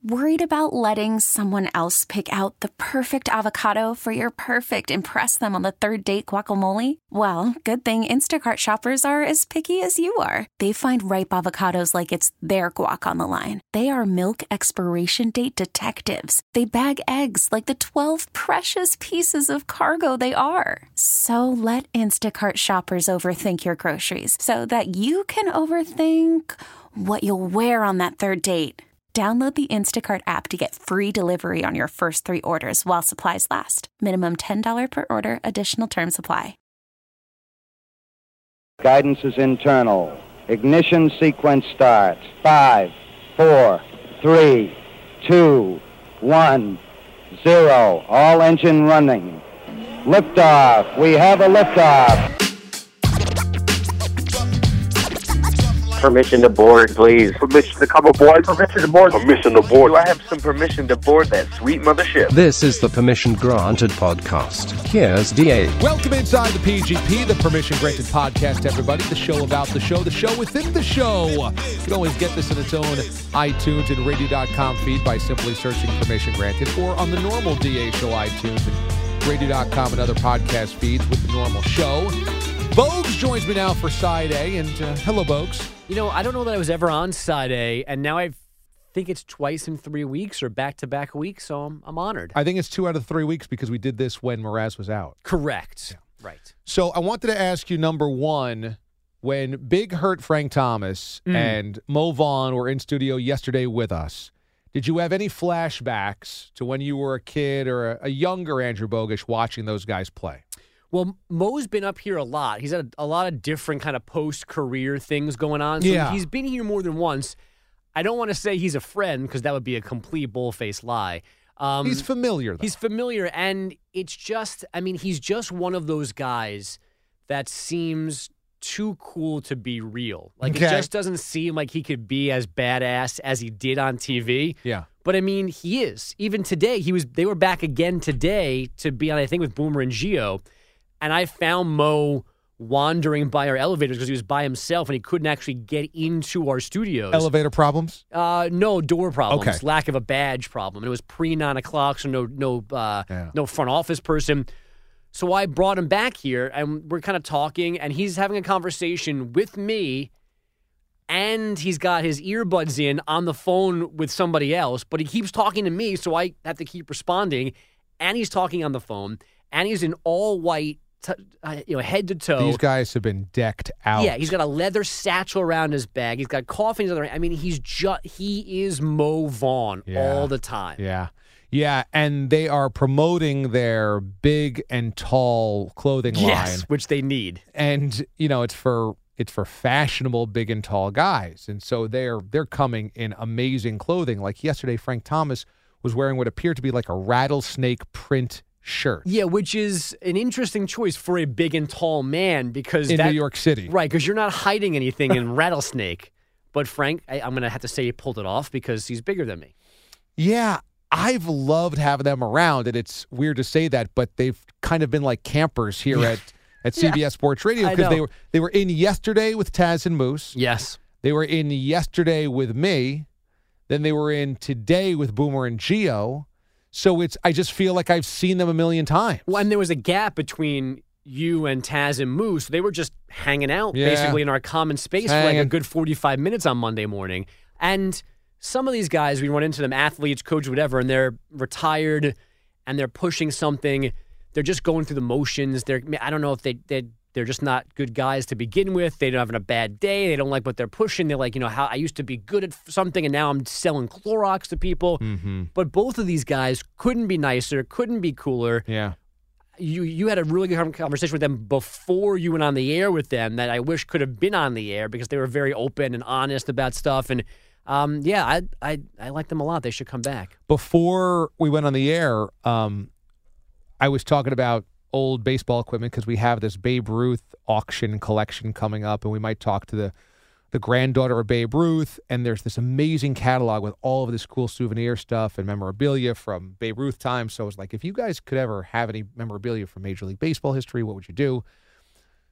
Worried about letting someone else pick out the perfect avocado for your perfect impress them on the third date guacamole? Well, good thing Instacart shoppers are as picky as you are. They find ripe avocados like it's their guac on the line. They are milk expiration date detectives. They bag eggs like the 12 precious pieces of cargo they are. So let Instacart shoppers overthink your groceries so that you can overthink what you'll wear on that third date. Download the Instacart app to get free delivery on your first 3 orders while supplies last. Minimum $10 per order. Additional terms apply. Guidance is internal. Ignition sequence starts. 5, 4, 3, 2, 1, 0. All engine running. Liftoff. We have a liftoff. Permission to board, please. Permission to come aboard. Permission to board. Permission to board. Do I have some permission to board that sweet mothership? This is the Permission Granted podcast. Here's DA. Welcome inside the PGP, the Permission Granted podcast, everybody. The show about the show within the show. You can always get this in its own iTunes and radio.com feed by simply searching Permission Granted, or on the normal DA show iTunes and radio.com and other podcast feeds with the normal show. Bogues joins me now for Side A, and hello, Bogues. You know, I don't know that I was ever on Side A, and now I think it's twice in 3 weeks or back-to-back weeks, so I'm honored. I think it's 2 out of 3 weeks because we did this when Mraz was out. Correct. Yeah. Right. So I wanted to ask you, number one, when Big Hurt Frank Thomas and Mo Vaughn were in studio yesterday with us, did you have any flashbacks to when you were a kid or a younger Andrew Bogusch watching those guys play? Well, Mo's been up here a lot. He's had a lot of different kind of post-career things going on. So he's been here more than once. I don't want to say he's a friend because that would be a complete bull-faced lie. He's familiar, though. He's familiar, and it's just, I mean, he's just one of those guys that seems too cool to be real. Like, It just doesn't seem like he could be as badass as he did on TV. Yeah. But, I mean, he is. Even today, they were back again today to be on, I think, with Boomer and Gio. And I found Mo wandering by our elevators because he was by himself and he couldn't actually get into our studios. Elevator problems? No, door problems. Okay. Lack of a badge problem. And it was pre-9 o'clock, so no front office person. So I brought him back here, and we're kind of talking, and he's having a conversation with me, and he's got his earbuds in on the phone with somebody else, but he keeps talking to me, so I have to keep responding, and he's talking on the phone, and he's in all white, head to toe. These guys have been decked out. Yeah, he's got a leather satchel around his bag. He's got coffee in his other hand. I mean, he is Mo Vaughn all the time. Yeah. Yeah, and they are promoting their big and tall clothing line. Which they need. And, it's for fashionable big and tall guys. And so they're coming in amazing clothing. Like yesterday, Frank Thomas was wearing what appeared to be like a rattlesnake print shirt. Yeah, which is an interesting choice for a big and tall man because in New York City. Right, because you're not hiding anything in rattlesnake. But Frank, I'm going to have to say he pulled it off because he's bigger than me. Yeah, I've loved having them around, and it's weird to say that, but they've kind of been like campers here at CBS Sports Radio because they were in yesterday with Taz and Moose. Yes. They were in yesterday with me. Then they were in today with Boomer and Gio. So I just feel like I've seen them a million times. Well, and there was a gap between you and Taz and Moose. They were just hanging out basically in our common space for like a good 45 minutes on Monday morning. And some of these guys, we run into them, athletes, coach, whatever, and they're retired and they're pushing something. They're just going through the motions. I don't know if they're just not good guys to begin with. They're having a bad day. They don't like what they're pushing. They're like, how I used to be good at something and now I'm selling Clorox to people. Mm-hmm. But both of these guys couldn't be nicer, couldn't be cooler. Yeah. You had a really good conversation with them before you went on the air with them that I wish could have been on the air because they were very open and honest about stuff. And I like them a lot. They should come back. Before we went on the air, I was talking about old baseball equipment because we have this Babe Ruth auction collection coming up, and we might talk to the granddaughter of Babe Ruth, and there's this amazing catalog with all of this cool souvenir stuff and memorabilia from Babe Ruth time. So I was like, if you guys could ever have any memorabilia from Major League Baseball history, what would you do?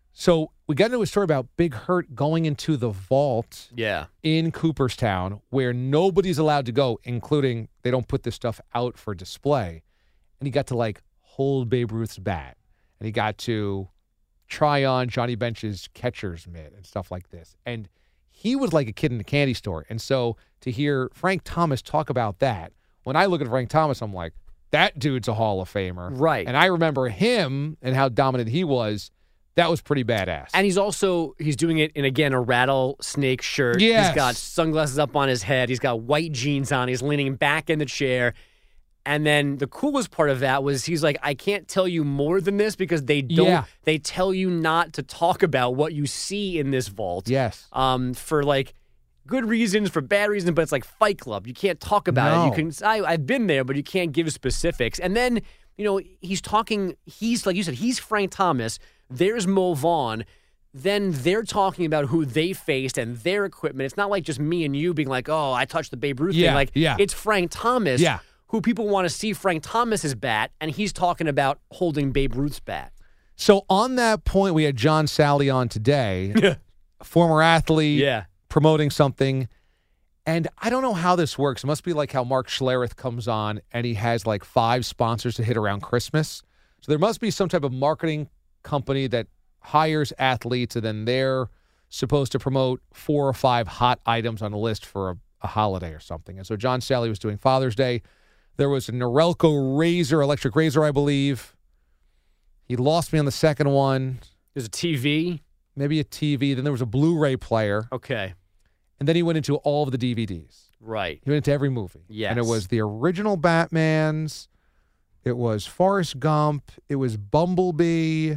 So we got into a story about Big Hurt going into the vault in Cooperstown where nobody's allowed to go, including they don't put this stuff out for display. And he got to, like, hold Babe Ruth's bat. And he got to try on Johnny Bench's catcher's mitt and stuff like this. And he was like a kid in a candy store. And so to hear Frank Thomas talk about that, when I look at Frank Thomas, I'm like, that dude's a Hall of Famer. Right. And I remember him and how dominant he was. That was pretty badass. And he's doing it in, again, a rattlesnake shirt. Yes. He's got sunglasses up on his head. He's got white jeans on. He's leaning back in the chair. And then the coolest part of that was he's like, I can't tell you more than this because they don't. Yeah. They tell you not to talk about what you see in this vault. Yes. For like good reasons, for bad reasons, but it's like Fight Club. You can't talk about it. You can. I've been there, but you can't give specifics. And then he's talking. He's like you said. He's Frank Thomas. There's Mo Vaughn. Then they're talking about who they faced and their equipment. It's not like just me and you being like, oh, I touched the Babe Ruth thing. Like, it's Frank Thomas who people want to see Frank Thomas's bat, and he's talking about holding Babe Ruth's bat. So on that point, we had John Sally on today, former athlete, promoting something. And I don't know how this works. It must be like how Mark Schlereth comes on and he has like 5 sponsors to hit around Christmas. So there must be some type of marketing company that hires athletes and then they're supposed to promote 4 or 5 hot items on a list for a holiday or something. And so John Sally was doing Father's Day. There was a Norelco razor, electric razor, I believe. He lost me on the second one. There's a TV. Maybe a TV. Then there was a Blu-ray player. Okay. And then he went into all of the DVDs. Right. He went into every movie. Yes. And it was the original Batmans. It was Forrest Gump. It was Bumblebee.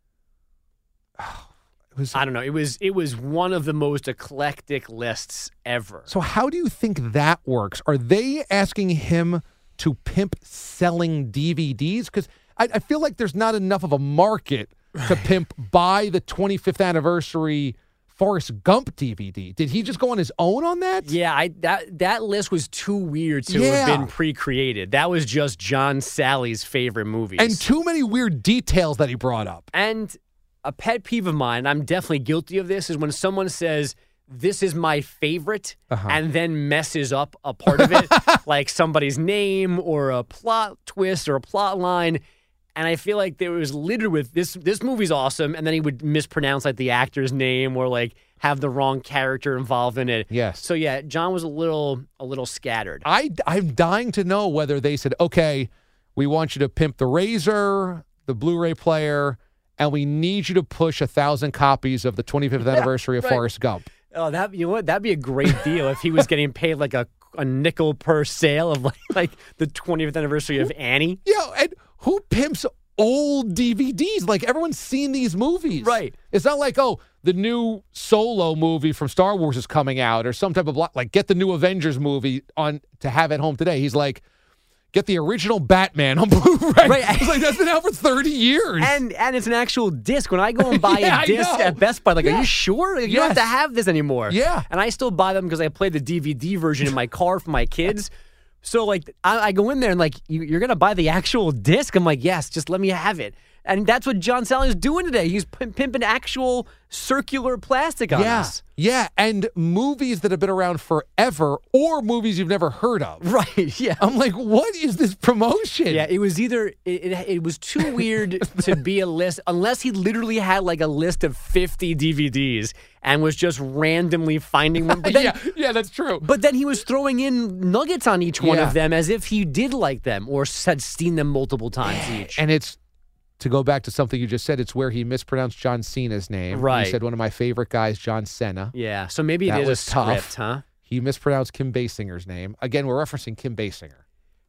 I don't know. It was one of the most eclectic lists ever. So how do you think that works? Are they asking him to pimp selling DVDs? Because I feel like there's not enough of a market to pimp buy the 25th anniversary Forrest Gump DVD. Did he just go on his own on that? Yeah, that list was too weird to have been pre-created. That was just John Sally's favorite movies. And too many weird details that he brought up. And a pet peeve of mine, I'm definitely guilty of this, is when someone says, this is my favorite, and then messes up a part of it, like somebody's name or a plot twist or a plot line. And I feel like there was littered with this movie's awesome, and then he would mispronounce like the actor's name or like have the wrong character involved in it. Yes. So yeah, John was a little scattered. I'm dying to know whether they said, okay, we want you to pimp the razor, the Blu-ray player, and we need you to push 1,000 copies of the 25th anniversary of Forrest Gump. Oh, that'd be a great deal if he was getting paid like a nickel per sale of like the 20th anniversary of Annie. Yeah, and who pimps old DVDs? Like, everyone's seen these movies. Right. It's not like, oh, the new Solo movie from Star Wars is coming out or some type of like get the new Avengers movie on to have at home today. He's like, get the original Batman on Blu-ray. Right. It's like, that's been out for 30 years. And it's an actual disc. When I go and buy a disc at Best Buy, like, are you sure? You don't have to have this anymore. Yeah. And I still buy them because I play the DVD version in my car for my kids. So, like, I go in there and, like, you're going to buy the actual disc? I'm like, yes, just let me have it. And that's what John Sally is doing today. He's pimping actual circular plastic on us. Yeah, and movies that have been around forever or movies you've never heard of. Right, yeah. I'm like, what is this promotion? Yeah, it was either, it was too weird to be a list, unless he literally had like a list of 50 DVDs and was just randomly finding one. But then, yeah, that's true. But then he was throwing in nuggets on each one of them as if he did like them or had seen them multiple times each. And it's, to go back to something you just said, it's where he mispronounced John Cena's name. Right. He said one of my favorite guys, John Cena. Yeah, so maybe it is a script, tough. Huh? He mispronounced Kim Basinger's name. Again, we're referencing Kim Basinger.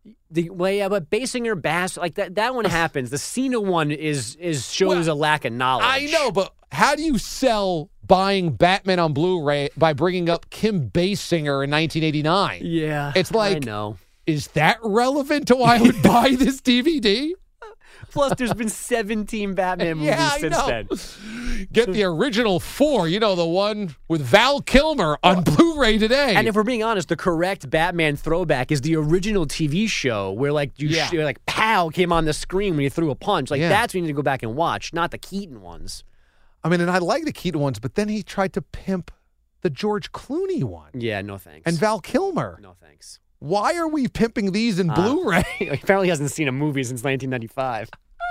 But Basinger, Bass, like that one happens. The Cena one shows a lack of knowledge. I know, but how do you sell buying Batman on Blu-ray by bringing up Kim Basinger in 1989? Yeah, it's like, I know. Is that relevant to why I would buy this DVD? Plus, there's been 17 Batman movies since then. Get the original 4, the one with Val Kilmer on Blu-ray today. And if we're being honest, the correct Batman throwback is the original TV show where like like pow came on the screen when you threw a punch. Like that's when you need to go back and watch, not the Keaton ones. I mean, and I like the Keaton ones, but then he tried to pimp the George Clooney one. Yeah, no thanks. And Val Kilmer. No thanks. Why are we pimping these in Blu-ray? Apparently he hasn't seen a movie since 1995.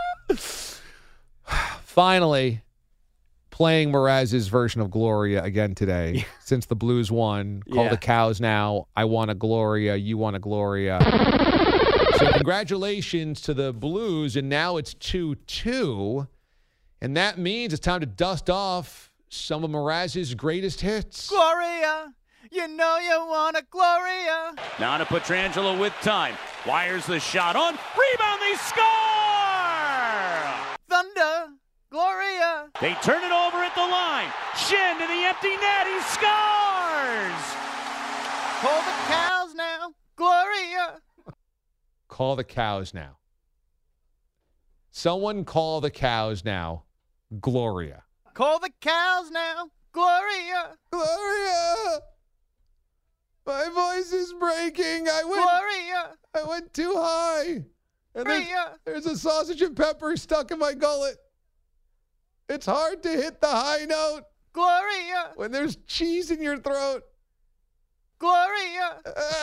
Finally, playing Mraz's version of Gloria again today since the Blues won. Call the Cows now. I want a Gloria. You want a Gloria. So congratulations to the Blues, and now it's 2-2. And that means it's time to dust off some of Mraz's greatest hits. Gloria, you know you want a Gloria. Now to Pietrangelo with time. Wires the shot on. Rebound, they score! Thunder, Gloria. They turn it over at the line. Shin to the empty net. He scores! Call the Cows now. Gloria. Call the Cows now. Someone call the Cows now. Gloria. Call the Cows now. Gloria. Gloria. My voice is breaking. Gloria. I went too high. And there's a sausage and pepper stuck in my gullet. It's hard to hit the high note. Gloria. When there's cheese in your throat. Gloria.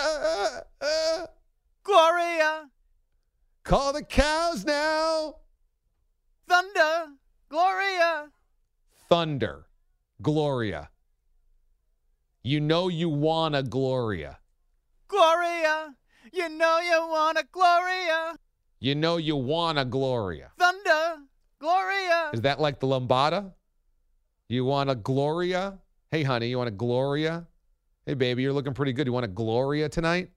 Gloria. Call the Cows now. Thunder. Gloria. Thunder. Gloria. You know you want a Gloria. Gloria. You know you want a Gloria. You know you want a Gloria. Thunder. Gloria. Is that like the lambada? You want a Gloria? Hey, honey, you want a Gloria? Hey, baby, you're looking pretty good. You want a Gloria tonight?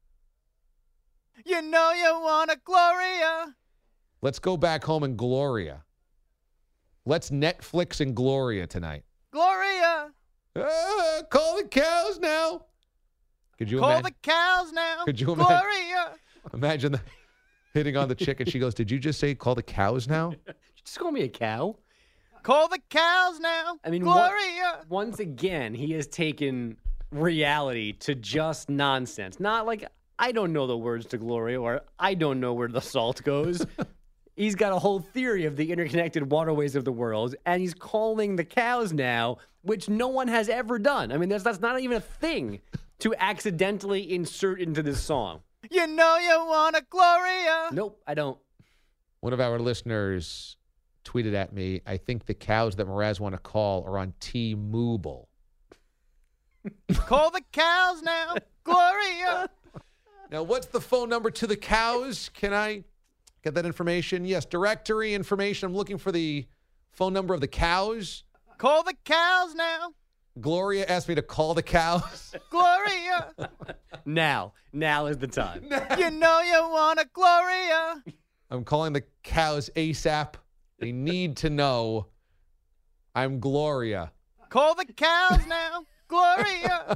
You know you want a Gloria. Let's go back home and Gloria. Let's Netflix and Gloria tonight. Gloria. Call the Cows now. Could you call the Cows now? Could you Gloria. Imagine hitting on the chick and she goes, "Did you just say call the Cows now?" Just call me a cow. Call the Cows now. I mean, Gloria. Once again, he has taken reality to just nonsense. Not like, I don't know the words to Gloria, or I don't know where the salt goes. He's got a whole theory of the interconnected waterways of the world, and he's calling the Cows now, which no one has ever done. I mean, that's not even a thing to accidentally insert into this song. You know you want a Gloria. Nope, I don't. One of our listeners tweeted at me, "I think the Cows that Mraz want to call are on T-Mobile." Call the Cows now. Gloria. Now, what's the phone number to the Cows? Can I get that information? Yes, directory information. I'm looking for the phone number of the Cows. Call the Cows now. Gloria asked me to call the Cows. Gloria. Now is the time. You know you want a Gloria. I'm calling the Cows ASAP. They need to know I'm Gloria. Call the Cows now. Gloria.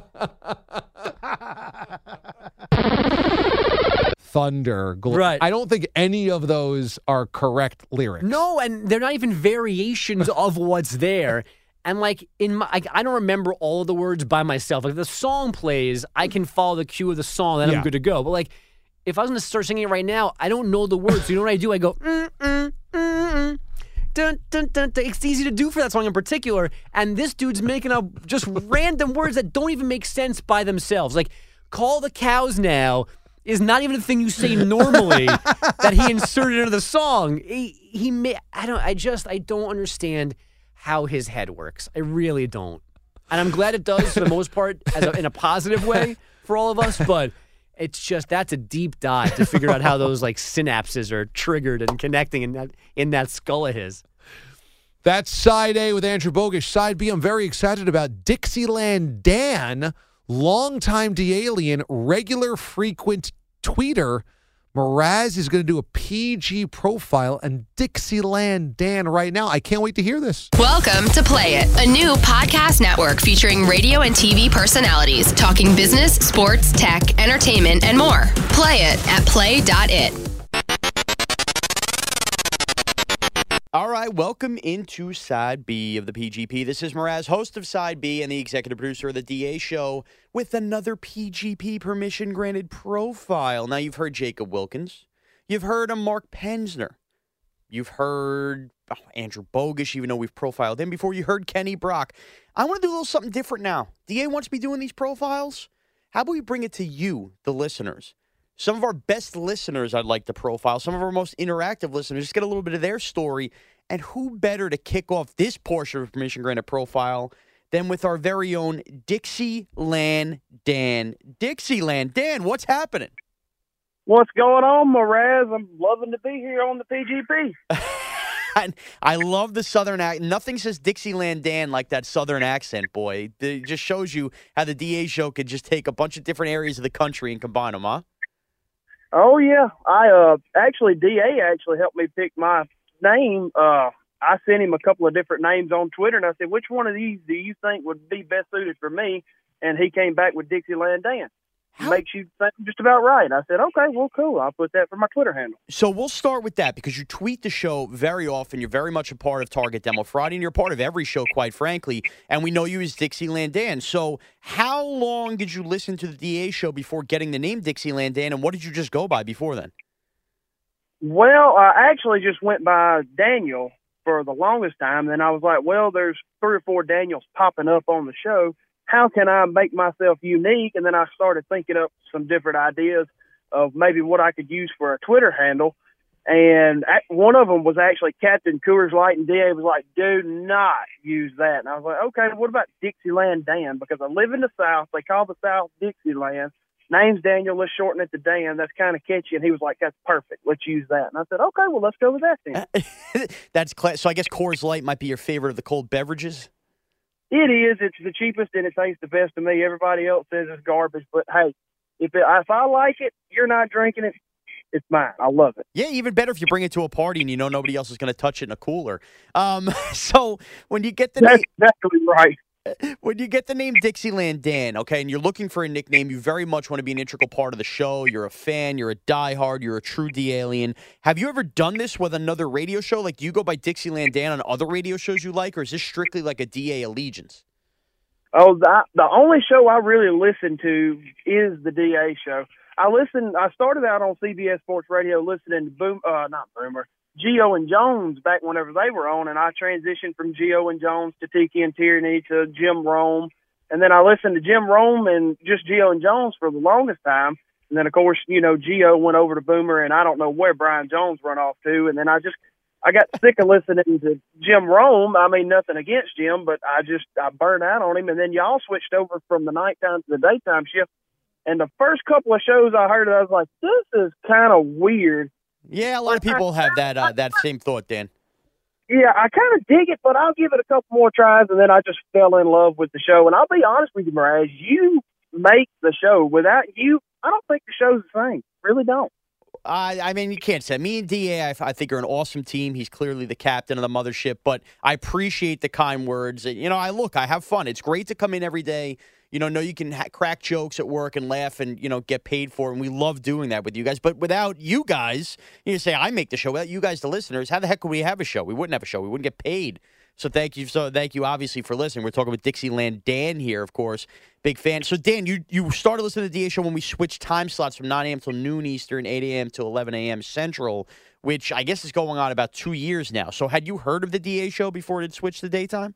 Thunder. Right. I don't think any of those are correct lyrics. No, and they're not even variations of what's there. And like I don't remember all of the words by myself. Like, the song plays, I can follow the cue of the song, then I'm good to go. But like, if I was going to start singing it right now, I don't know the words. So you know what I do? I go, dun, dun, dun, dun. It's easy to do for that song in particular. And this dude's making up just random words that don't even make sense by themselves. Like, call the Cows now is not even a thing you say normally that he inserted into the song. I don't understand how his head works. I really don't. And I'm glad it does for the most part in a positive way for all of us, but it's just, that's a deep dive to figure out how those like synapses are triggered and connecting in that skull of his. That's Side A with Andrew Bogusch. Side B, I'm very excited about Dixieland Dan, longtime D-Alien, regular frequent tweeter. Mraz is going to do a PG profile on Dixieland Dan right now. I can't wait to hear this. Welcome to Play It, a new podcast network featuring radio and TV personalities talking business, sports, tech, entertainment, and more. Play it at play.it. All right, welcome into Side B of the PGP. This is Mraz, host of Side B and the executive producer of the DA Show, with another PGP permission-granted profile. Now, you've heard Jacob Wilkins. You've heard of Mark Penzner. You've heard Andrew Bogusch, even though we've profiled him before. You heard Kenny Brock. I want to do a little something different now. DA wants me doing these profiles. How about we bring it to you, the listeners? Some of our best listeners I'd like to profile. Some of our most interactive listeners. Just get a little bit of their story. And who better to kick off this portion of Permission Granted Profile than with our very own Dixieland Dan. Dixieland Dan, what's happening? What's going on, Mraz? I'm loving to be here on the PGP. I love the Southern accent. Nothing says Dixieland Dan like that Southern accent, boy. It just shows you how the DA show could just take a bunch of different areas of the country and combine them, huh? Oh, yeah. DA actually helped me pick my name. I sent him a couple of different names on Twitter, and I said, which one of these do you think would be best suited for me? And he came back with Dixieland Dan. Makes you think just about right. I said, okay, well, cool. I'll put that for my Twitter handle. So we'll start with that because you tweet the show very often. You're very much a part of Target Demo Friday, and you're part of every show, quite frankly. And we know you as Dixieland Dan. So how long did you listen to the DA show before getting the name Dixieland Dan, and what did you just go by before then? Well, I actually just went by Daniel for the longest time. Then I was like, well, there's 3 or 4 Daniels popping up on the show. How can I make myself unique? And then I started thinking up some different ideas of maybe what I could use for a Twitter handle. And one of them was actually Captain Coors Light, and DA was like, do not use that. And I was like, okay, what about Dixieland Dan? Because I live in the South. They call the South Dixieland. Name's Daniel. Let's shorten it to Dan. That's kind of catchy. And he was like, that's perfect. Let's use that. And I said, okay, well, let's go with that then. That's so I guess Coors Light might be your favorite of the cold beverages? It is. It's the cheapest, and it tastes the best to me. Everybody else says it's garbage, but hey, if I like it, you're not drinking it, it's mine. I love it. Yeah, even better if you bring it to a party and you know nobody else is going to touch it in a cooler. So when you get the That's exactly right. When you get the name Dixieland Dan, okay, and you're looking for a nickname, you very much want to be an integral part of the show. You're a fan, you're a diehard, you're a true D-alien. Have you ever done this with another radio show? Like, do you go by Dixieland Dan on other radio shows you like, or is this strictly like a DA allegiance? Oh, the only show I really listen to is the DA show. I started out on CBS Sports Radio listening to Gio and Jones back whenever they were on, and I transitioned from Gio and Jones to Tiki and Tierney to Jim Rome. And then I listened to Jim Rome and just Gio and Jones for the longest time. And then, of course, Gio went over to Boomer, and I don't know where Brian Jones run off to. And then I got sick of listening to Jim Rome. I mean, nothing against Jim, but I burned out on him. And then y'all switched over from the nighttime to the daytime shift. And the first couple of shows I heard, I was like, this is kind of weird. Yeah, a lot of people have that same thought, Dan. Yeah, I kind of dig it, but I'll give it a couple more tries, and then I just fell in love with the show. And I'll be honest with you, Mraz, you make the show. Without you, I don't think the show's the same. Really don't. I mean, you can't say. Me and DA, I think, are an awesome team. He's clearly the captain of the mothership, but I appreciate the kind words. I have fun. It's great to come in every day. Know you can crack jokes at work and laugh and, get paid for it. And we love doing that with you guys. But without you guys, you say, I make the show. Without you guys, the listeners, how the heck would we have a show? We wouldn't have a show. We wouldn't get paid. So thank you. Obviously, for listening. We're talking with Dixieland Dan here, of course. Big fan. So, Dan, you started listening to the DA show when we switched time slots from 9 a.m. till noon Eastern, 8 a.m. to 11 a.m. Central, which I guess is going on about 2 years now. So had you heard of the DA show before it switched to daytime?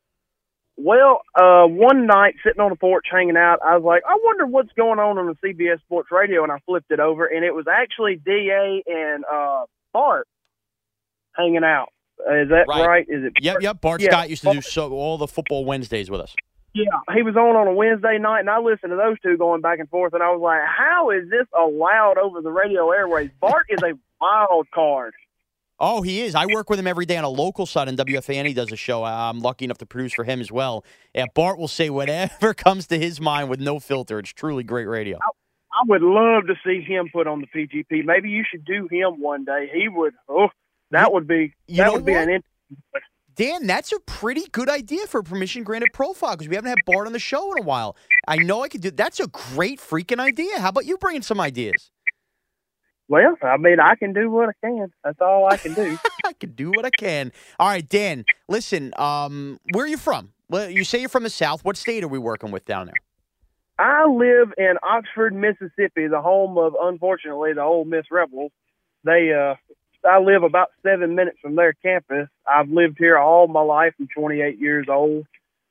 Well, one night sitting on the porch hanging out, I was like, I wonder what's going on the CBS Sports Radio, and I flipped it over, and it was actually DA and Bart hanging out. Is that right? Is it? Yep. Bart Scott used to do all the football Wednesdays with us. Yeah, he was on a Wednesday night, and I listened to those two going back and forth, and I was like, how is this allowed over the radio airways? Bart is a wild card. Oh, he is. I work with him every day on a local side on WFAN. He does a show. I'm lucky enough to produce for him as well. And Bart will say whatever comes to his mind with no filter. It's truly great radio. I would love to see him put on the PGP. Maybe you should do him one day. He would. That would be an interesting. Dan, that's a pretty good idea for a permission granted profile because we haven't had Bart on the show in a while. I know I could do. That's a great freaking idea. How about you bringing some ideas? Well, I mean, I can do what I can. That's all I can do. I can do what I can. All right, Dan, listen, where are you from? Well, you say you're from the South. What state are we working with down there? I live in Oxford, Mississippi, the home of, unfortunately, the Ole Miss Rebels. They I live about 7 minutes from their campus. I've lived here all my life. I'm 28 years old.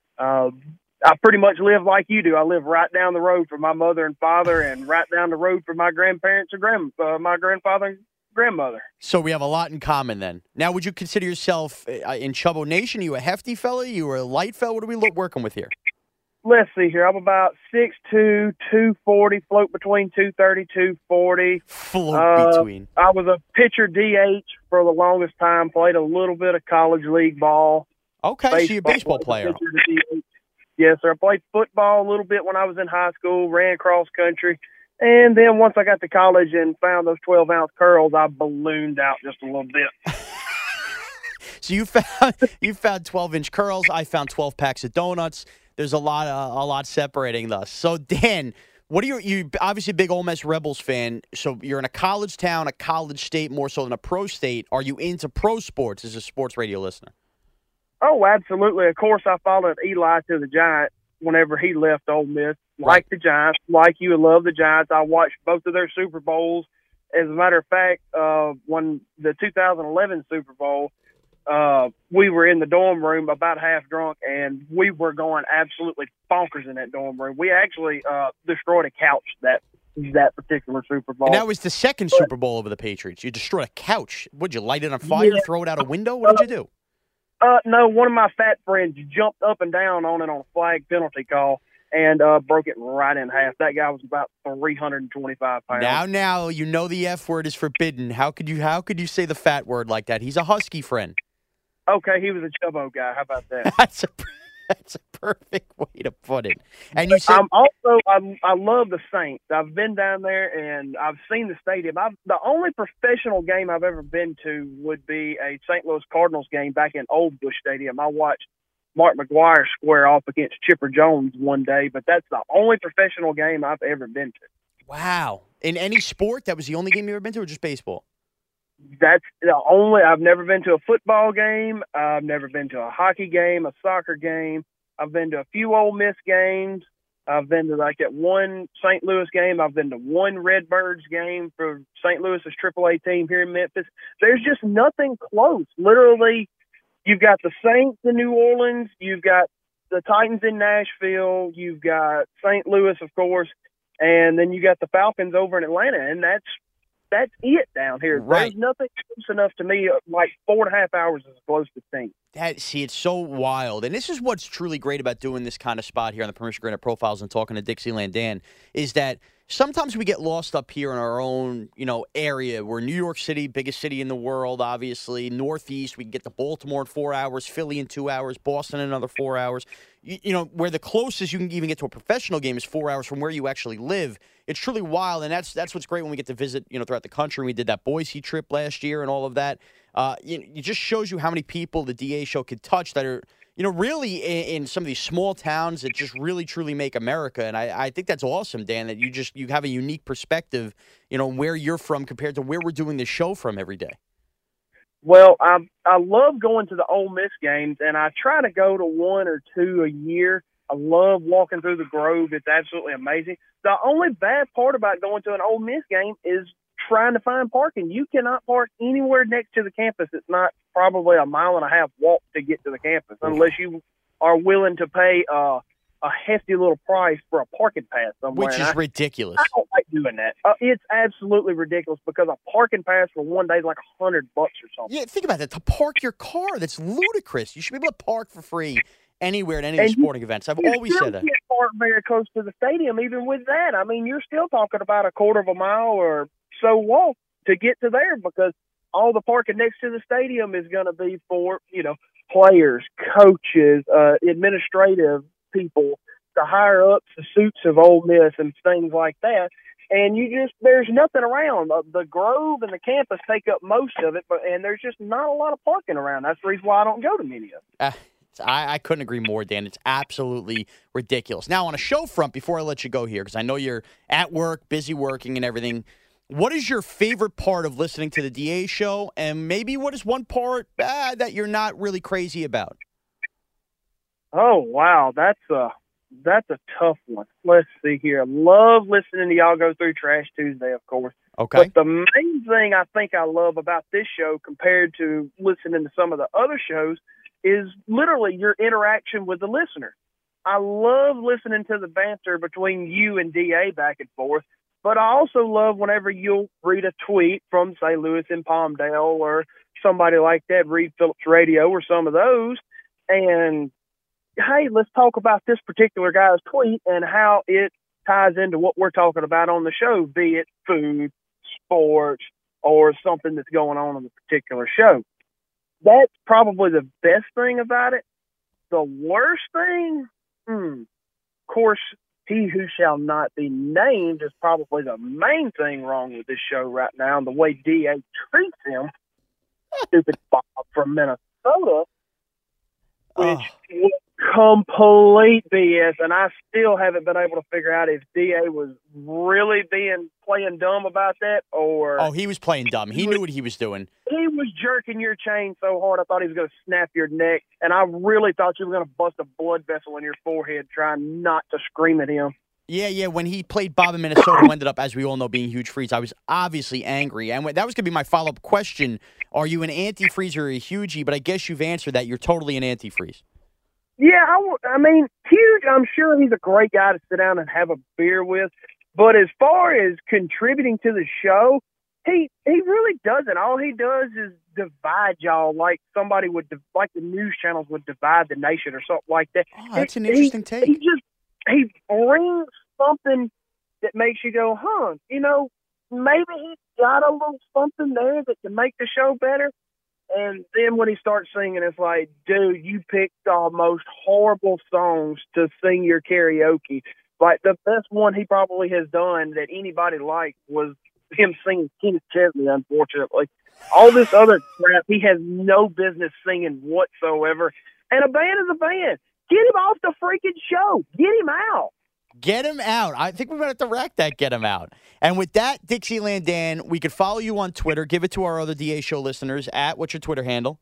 I pretty much live like you do. I live right down the road from my mother and father, and right down the road from my grandparents and my grandfather and grandmother. So we have a lot in common then. Now, would you consider yourself in Chubbo Nation? Are you a hefty fella? You a light fella? What are we working with here? Let's see here. I'm about 6'2", 240, float between 230, 240. Float between. I was a pitcher DH for the longest time, played a little bit of college league ball. Okay, so you're a baseball player. Yes, sir. I played football a little bit when I was in high school, ran cross country. And then once I got to college and found those 12-ounce curls, I ballooned out just a little bit. So you found 12-inch curls. I found 12 packs of donuts. There's a lot separating us. So Dan, what are you obviously a big Ole Miss Rebels fan? So you're in a college town, a college state more so than a pro state. Are you into pro sports as a sports radio listener? Oh, absolutely. Of course, I followed Eli to the Giants whenever he left Ole Miss. Like the Giants, like you, love the Giants. I watched both of their Super Bowls. As a matter of fact, when the 2011 Super Bowl, we were in the dorm room about half drunk, and we were going absolutely bonkers in that dorm room. We actually destroyed a couch that particular Super Bowl. And that was the second Super Bowl over the Patriots. You destroyed a couch. Would you light it on fire, throw it out a window? What did you do? No, one of my fat friends jumped up and down on it on a flag penalty call and broke it right in half. That guy was about 325 pounds. Now, you know the F word is forbidden. How could you say the fat word like that? He's a Husky friend. Okay, he was a Chubbo guy. How about that? That's a perfect way to put it. And you said I love the Saints. I've been down there and I've seen the stadium. The only professional game I've ever been to would be a St. Louis Cardinals game back in Old Bush Stadium. I watched Mark McGuire square off against Chipper Jones one day, but that's the only professional game I've ever been to. Wow. In any sport, that was the only game you've ever been to, or just baseball? That's the only. I've never been to a football game. I've never been to a hockey game, a soccer game. I've been to a few Ole Miss games. I've been to like that one St. Louis game. I've been to one Redbirds game for St. Louis's AAA team here in Memphis. There's just nothing close. Literally, you've got the Saints in New Orleans. You've got the Titans in Nashville. You've got St. Louis, of course, and then you got the Falcons over in Atlanta, and that's it down here. Right. There's nothing close enough to me. Like 4.5 hours is close to think. It's so wild. And this is what's truly great about doing this kind of spot here on the Permission Granted Profiles and talking to Dixieland Dan, is that sometimes we get lost up here in our own, area. We're New York City, biggest city in the world, obviously. Northeast, we can get to Baltimore in 4 hours, Philly in 2 hours, Boston in another 4 hours. Where the closest you can even get to a professional game is 4 hours from where you actually live. It's truly wild, and that's what's great when we get to visit, throughout the country. We did that Boise trip last year and all of that. It just shows you how many people the DA show could touch that are, really in some of these small towns that just really, truly make America. And I think that's awesome, Dan, that you have a unique perspective, where you're from compared to where we're doing this show from every day. Well, I love going to the Ole Miss games, and I try to go to 1 or 2 a year. I love walking through the Grove. It's absolutely amazing. The only bad part about going to an Ole Miss game is trying to find parking. You cannot park anywhere next to the campus. It's not probably a 1.5 mile walk to get to the campus unless you are willing to pay a hefty little price for a parking pass somewhere. Which is ridiculous. I don't like doing that. It's absolutely ridiculous because a parking pass for one day is like $100 or something. Yeah, think about that. To park your car, that's ludicrous. You should be able to park for free anywhere at any of the sporting events. I've always said that. You can't park very close to the stadium even with that. I mean, you're still talking about a 1/4 mile or so walk to get to there because all the parking next to the stadium is going to be for, players, coaches, administrative people, the higher-ups, the suits of Ole Miss and things like that. And there's nothing around. The Grove and the campus take up most of it, and there's just not a lot of parking around. That's the reason why I don't go to many of them. I couldn't agree more, Dan. It's absolutely ridiculous. Now, on a show front, before I let you go here, because I know you're at work, busy working and everything, what is your favorite part of listening to the DA show? And maybe what is one part that you're not really crazy about? Oh, wow. That's a tough one. Let's see here. I love listening to y'all go through Trash Tuesday, of course. Okay. But the main thing I think I love about this show compared to listening to some of the other shows is literally your interaction with the listener. I love listening to the banter between you and DA back and forth, but I also love whenever you'll read a tweet from, say, Lewis in Palmdale or somebody like that, Reed Phillips Radio or some of those, and, hey, let's talk about this particular guy's tweet and how it ties into what we're talking about on the show, be it food, sports, or something that's going on the particular show. That's probably the best thing about it. The worst thing, of course, he who shall not be named is probably the main thing wrong with this show right now, and the way DA treats him, stupid Bob from Minnesota, which was complete BS, and I still haven't been able to figure out if DA was really playing dumb about that or... Oh, he was playing dumb. He knew what he was doing. He was jerking your chain so hard I thought he was going to snap your neck, and I really thought you were going to bust a blood vessel in your forehead trying not to scream at him. Yeah. When he played Bob in Minnesota, who ended up, as we all know, being Huge Freeze, I was obviously angry. And that was going to be my follow-up question. Are you an antifreeze or a Hugie? But I guess you've answered that. You're totally an antifreeze. Yeah, I mean, Huge, I'm sure he's a great guy to sit down and have a beer with. But as far as contributing to the show, he really doesn't. All he does is divide y'all like somebody would, like the news channels would divide the nation or something like that. Oh, that's an interesting take. He brings something that makes you go, maybe he's got a little something there that can make the show better. And then when he starts singing, it's like, dude, you picked the most horrible songs to sing your karaoke. Like, the best one he probably has done that anybody liked was him singing King Chesney, unfortunately. All this other crap, he has no business singing whatsoever. And a band is a band. Get him off the freaking show. Get him out. Get him out. I think we're going to have to rack that get him out. And with that, Dixieland Dan, we could follow you on Twitter. Give it to our other DA show listeners at, what's your Twitter handle?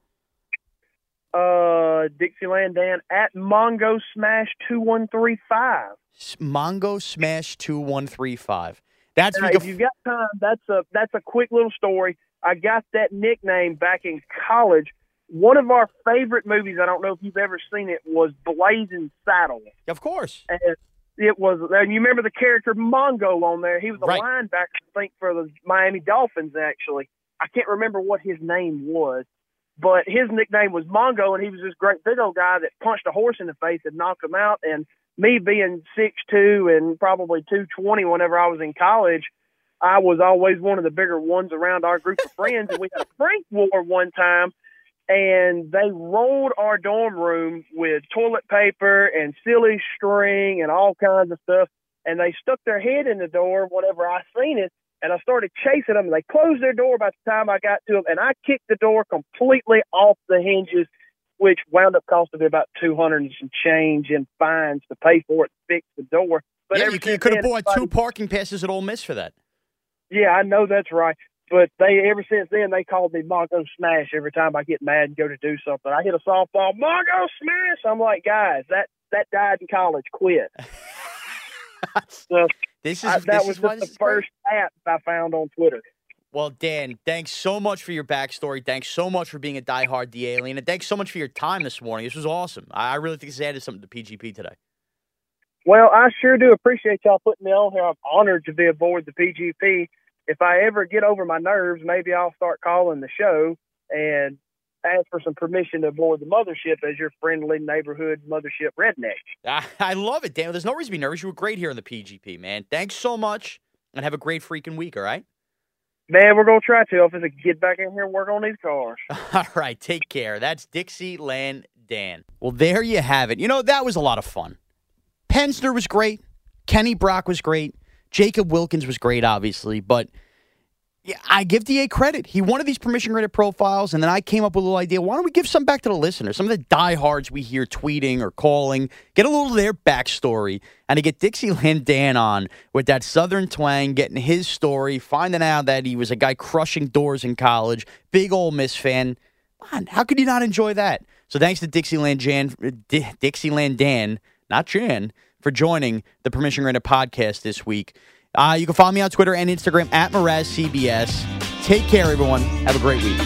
Dixieland Dan at Mongo Smash 2135. Mongo Smash 2135. That's now, if you've got time, that's a quick little story. I got that nickname back in college. One of our favorite movies, I don't know if you've ever seen it, was Blazing Saddles. Of course. And it was, and you remember the character Mongo on there. He was a linebacker, I think, for the Miami Dolphins, actually. I can't remember what his name was, but his nickname was Mongo, and he was this great big old guy that punched a horse in the face and knocked him out. And me being 6'2" and probably 220 whenever I was in college, I was always one of the bigger ones around our group of friends, and we had a prank war one time. And they rolled our dorm room with toilet paper and silly string and all kinds of stuff. And they stuck their head in the door whenever I seen it. And I started chasing them. And they closed their door by the time I got to them. And I kicked the door completely off the hinges, which wound up costing me about $200 and some change in fines to pay for it to fix the door. But yeah, you could have bought 2 parking passes at Ole Miss for that. Yeah, I know that's right. But ever since then, they called me Mongo Smash every time I get mad and go to do something. I hit a softball, Mongo Smash. I'm like, guys, that died in college. Quit. So that was the first app I found on Twitter. Well, Dan, thanks so much for your backstory. Thanks so much for being a diehard D-Alien. And thanks so much for your time this morning. This was awesome. I really think this added something to PGP today. Well, I sure do appreciate y'all putting me on here. I'm honored to be aboard the PGP. If I ever get over my nerves, maybe I'll start calling the show and ask for some permission to board the mothership as your friendly neighborhood mothership redneck. I love it, Dan. There's no reason to be nervous. You were great here on the PGP, man. Thanks so much, and have a great freaking week, all right? Man, we're going to try to. If I get back in here and work on these cars. All right, take care. That's Dixieland Dan. Well, there you have it. You know, that was a lot of fun. Pensner was great. Kenny Brock was great. Jacob Wilkins was great, obviously, but yeah, I give DA credit. He wanted these permission-granted profiles, and then I came up with a little idea. Why don't we give some back to the listeners? Some of the diehards we hear tweeting or calling, get a little of their backstory, and to get Dixieland Dan on with that Southern twang, getting his story, finding out that he was a guy crushing doors in college, big Ole Miss fan. Man, how could you not enjoy that? So thanks to Dixieland Dan, not Jan, for joining the Permission Granted podcast this week. You can follow me on Twitter and Instagram at MrazCBS. Take care, everyone. Have a great week.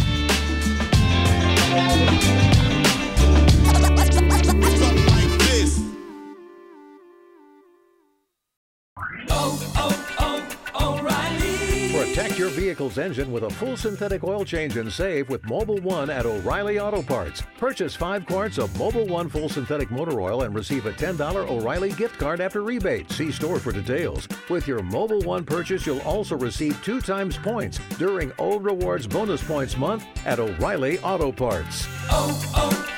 Protect your vehicle's engine with a full synthetic oil change and save with Mobil 1 at O'Reilly Auto Parts. Purchase 5 quarts of Mobil 1 full synthetic motor oil and receive a $10 O'Reilly gift card after rebate. See store for details. With your Mobil 1 purchase, you'll also receive 2 times points during O Rewards Bonus Points Month at O'Reilly Auto Parts.